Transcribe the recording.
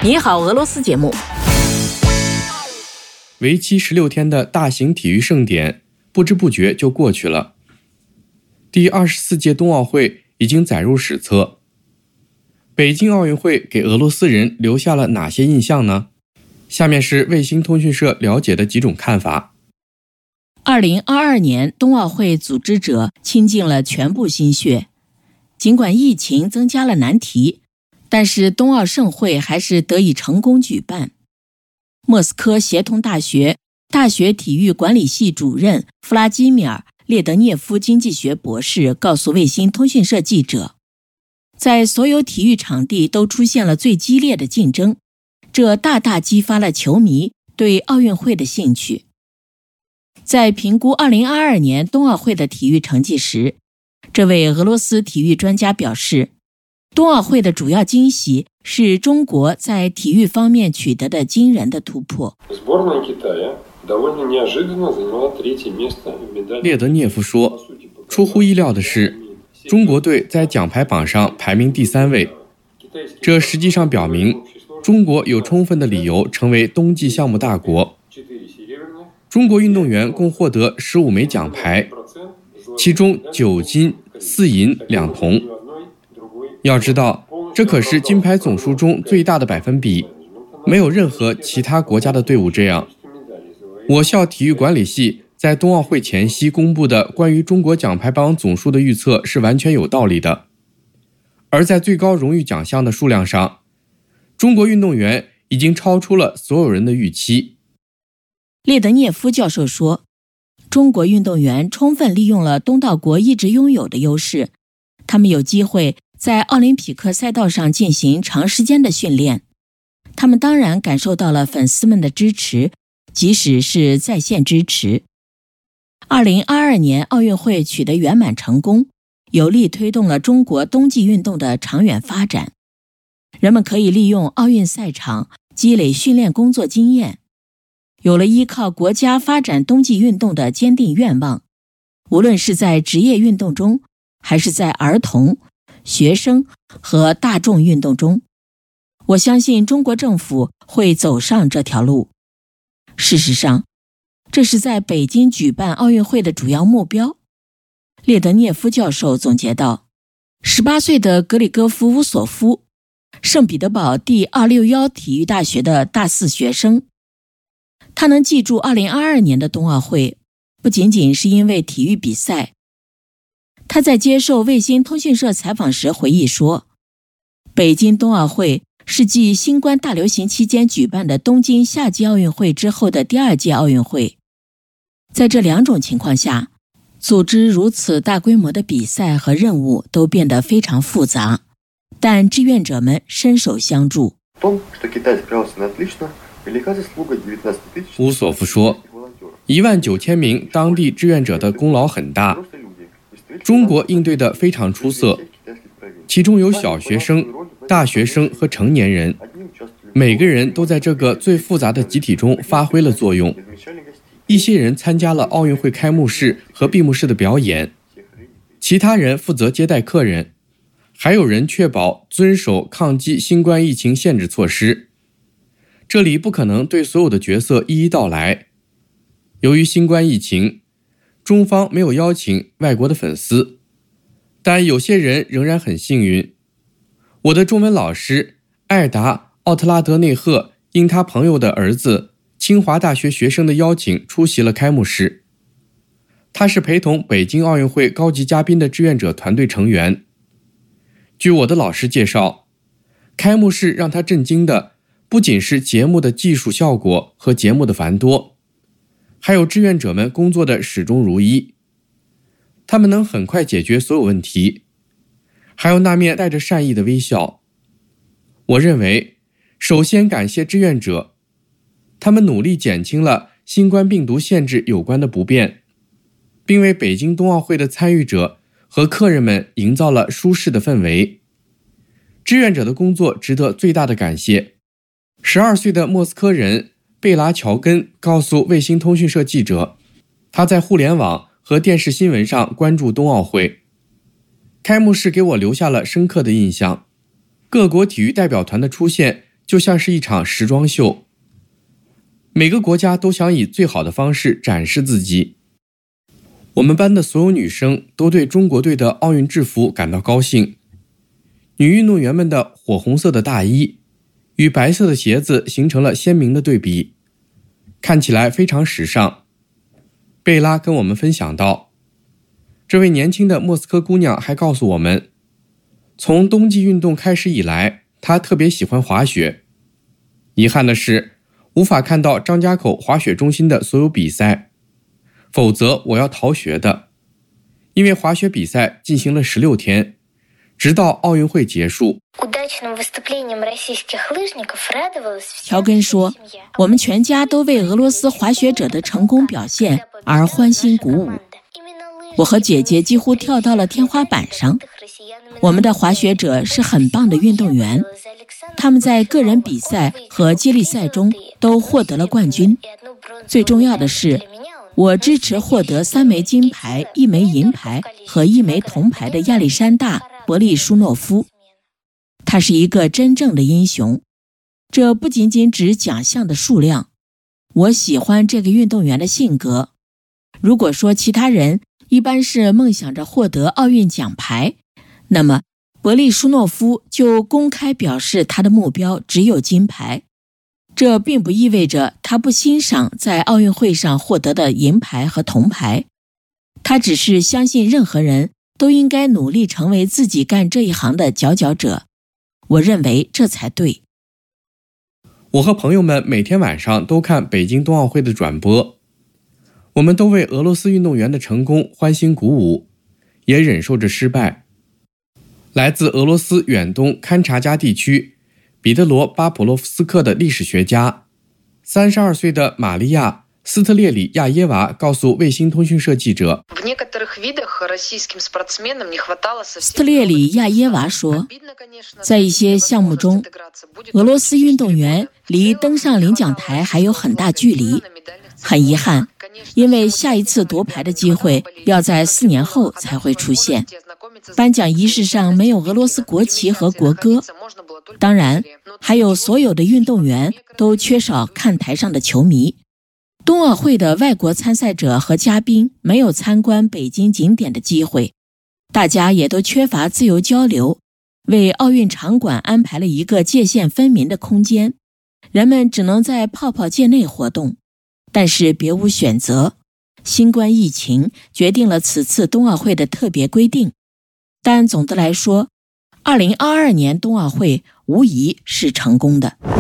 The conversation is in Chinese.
你好，俄罗斯节目。 为期16天的大型体育盛典不知不觉就过去了。第24届冬奥会已经载入史册。北京奥运会给俄罗斯人留下了哪些印象呢？下面是卫星通讯社了解的几种看法。 2022年冬奥会组织者倾尽了全部心血，尽管疫情增加了难题，但是冬奥盛会还是得以成功举办。莫斯科协同大学体育管理系主任弗拉基米尔·列德涅夫经济学博士告诉卫星通讯社记者，在所有体育场地都出现了最激烈的竞争，这大大激发了球迷对奥运会的兴趣。在评估2022年冬奥会的体育成绩时，这位俄罗斯体育专家表示，冬奥会的主要惊喜是中国在体育方面取得的惊人的突破。 列德涅夫说，出乎意料的是，中国队在奖牌榜上排名第3位，这实际上表明中国有充分的理由成为冬季项目大国。中国运动员共获得15枚奖牌，其中9金、4银、2铜。要知道，这可是金牌总数中最大的百分比，没有任何其他国家的队伍这样。我校体育管理系在冬奥会前夕公布的关于中国奖牌榜总数的预测是完全有道理的。而在最高荣誉奖项的数量上，中国运动员已经超出了所有人的预期。 列德涅夫教授说，中国运动员充分利用了东道国一直拥有的优势，他们有机会在奥林匹克赛道上进行长时间的训练。他们当然感受到了粉丝们的支持，即使是在线支持。2022年奥运会取得圆满成功，有力推动了中国冬季运动的长远发展。人们可以利用奥运赛场积累训练工作经验，有了依靠国家发展冬季运动的坚定愿望。无论是在职业运动中，还是在儿童、学生和大众运动中，我相信中国政府会走上这条路。事实上，这是在北京举办奥运会的主要目标。列德涅夫教授总结道，18岁的格里戈夫·乌索夫，圣彼得堡第261体育大学的大4学生。他能记住2022年的冬奥会，不仅仅是因为体育比赛。他在接受卫星通讯社采访时回忆说，北京冬奥会是继新冠大流行期间举办的东京夏季奥运会之后的第2届奥运会。在这2种情况下，组织如此大规模的比赛和任务都变得非常复杂，但志愿者们伸手相助。 乌索夫说，19000名当地志愿者的功劳很大，中国应对得非常出色，其中有小学生、大学生和成年人，每个人都在这个最复杂的集体中发挥了作用。一些人参加了奥运会开幕式和闭幕式的表演，其他人负责接待客人，还有人确保遵守抗击新冠疫情限制措施。这里不可能对所有的角色一一道来。由于新冠疫情，中方没有邀请外国的粉丝，但有些人仍然很幸运。我的中文老师艾达·奥特拉德内赫因他朋友的儿子清华大学学生的邀请出席了开幕式。他是陪同北京奥运会高级嘉宾的志愿者团队成员。据我的老师介绍，开幕式让他震惊的不仅是节目的技术效果和节目的繁多，还有志愿者们工作的始终如一。他们能很快解决所有问题，还有那面带着善意的微笑。我认为，首先感谢志愿者，他们努力减轻了新冠病毒限制有关的不便，并为北京冬奥会的参与者和客人们营造了舒适的氛围。志愿者的工作值得最大的感谢。12岁的莫斯科人贝拉乔根告诉卫星通讯社记者，他在互联网和电视新闻上关注冬奥会。开幕式给我留下了深刻的印象，各国体育代表团的出现就像是一场时装秀，每个国家都想以最好的方式展示自己。我们班的所有女生都对中国队的奥运制服感到高兴。女运动员们的火红色的大衣与白色的鞋子形成了鲜明的对比，看起来非常时尚。贝拉跟我们分享到，这位年轻的莫斯科姑娘还告诉我们，从冬季运动开始以来，她特别喜欢滑雪。遗憾的是，无法看到张家口滑雪中心的所有比赛，否则我要逃学的。因为滑雪比赛进行了16天，直到奥运会结束。 乔根说，我们全家都为俄罗斯滑雪者的成功表现而欢欣鼓舞。我和姐姐几乎跳到了天花板上。我们的滑雪者是很棒的运动员，他们在个人比赛和接力赛中都获得了冠军。最重要的是，我支持获得3枚金牌、1枚银牌和1枚铜牌的亚历山大·博利舒诺夫。他是一个真正的英雄，这不仅仅指奖项的数量。我喜欢这个运动员的性格。如果说其他人一般是梦想着获得奥运奖牌，那么博利舒诺夫就公开表示他的目标只有金牌。这并不意味着他不欣赏在奥运会上获得的银牌和铜牌，他只是相信任何人都应该努力成为自己干这一行的佼佼者。我认为这才对。 我和朋友们每天晚上都看北京冬奥会的转播，我们都为俄罗斯运动员的成功欢欣鼓舞，也忍受着失败。来自俄罗斯远东勘察加地区彼得罗·巴普洛夫斯克的历史学家32岁的玛利亚·斯特列里亚耶娃告诉卫星通讯社记者， 斯特列里亚耶娃说，在一些项目中，俄罗斯运动员离登上领奖台还有很大距离。很遗憾，因为下一次夺牌的机会要在4年后才会出现。颁奖仪式上没有俄罗斯国旗和国歌，当然，还有所有的运动员都缺少看台上的球迷。冬奥会的外国参赛者和嘉宾没有参观北京景点的机会，大家也都缺乏自由交流，为奥运场馆安排了一个界限分明的空间，人们只能在泡泡界内活动，但是别无选择。新冠疫情决定了此次冬奥会的特别规定，但总的来说，2022年冬奥会无疑是成功的。